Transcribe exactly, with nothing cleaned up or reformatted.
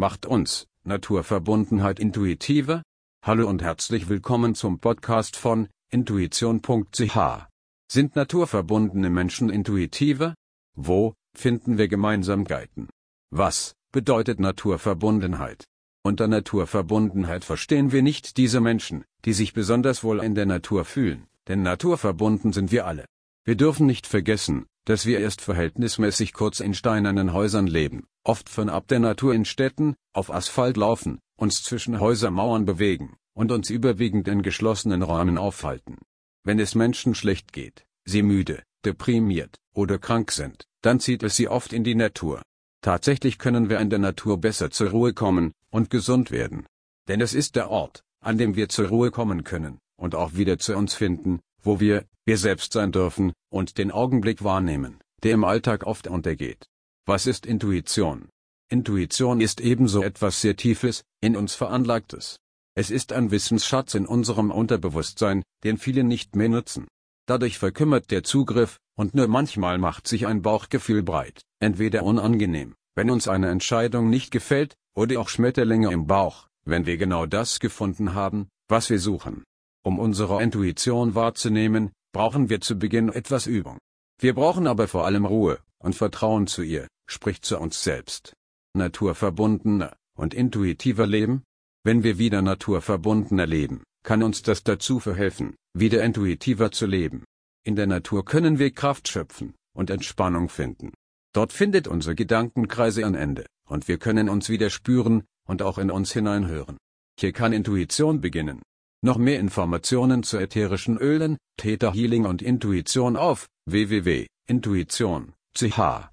Macht uns Naturverbundenheit intuitiver? Hallo und herzlich willkommen zum Podcast von intuition punkt c h. Sind naturverbundene Menschen intuitiver? Wo finden wir Gemeinsamkeiten? Was bedeutet Naturverbundenheit? Unter Naturverbundenheit verstehen wir nicht diese Menschen, die sich besonders wohl in der Natur fühlen, denn naturverbunden sind wir alle. Wir dürfen nicht vergessen, dass wir erst verhältnismäßig kurz in steinernen Häusern leben, oft fernab der Natur in Städten, auf Asphalt laufen, uns zwischen Häusermauern bewegen und uns überwiegend in geschlossenen Räumen aufhalten. Wenn es Menschen schlecht geht, sie müde, deprimiert oder krank sind, dann zieht es sie oft in die Natur. Tatsächlich können wir in der Natur besser zur Ruhe kommen und gesund werden. Denn es ist der Ort, an dem wir zur Ruhe kommen können und auch wieder zu uns finden, wo wir wir selbst sein dürfen und den Augenblick wahrnehmen, der im Alltag oft untergeht. Was ist Intuition? Intuition ist ebenso etwas sehr Tiefes, in uns Veranlagtes. Es ist ein Wissensschatz in unserem Unterbewusstsein, den viele nicht mehr nutzen. Dadurch verkümmert der Zugriff, und nur manchmal macht sich ein Bauchgefühl breit, entweder unangenehm, wenn uns eine Entscheidung nicht gefällt, oder auch Schmetterlinge im Bauch, wenn wir genau das gefunden haben, was wir suchen. Um unsere Intuition wahrzunehmen, brauchen wir zu Beginn etwas Übung. Wir brauchen aber vor allem Ruhe und Vertrauen zu ihr, sprich zu uns selbst. Naturverbundener und intuitiver leben? Wenn wir wieder naturverbundener leben, kann uns das dazu verhelfen, wieder intuitiver zu leben. In der Natur können wir Kraft schöpfen und Entspannung finden. Dort findet unsere Gedankenkreise ein Ende, und wir können uns wieder spüren und auch in uns hineinhören. Hier kann Intuition beginnen. Noch mehr Informationen zu ätherischen Ölen, Theta Healing und Intuition auf w w w punkt intuition punkt c h.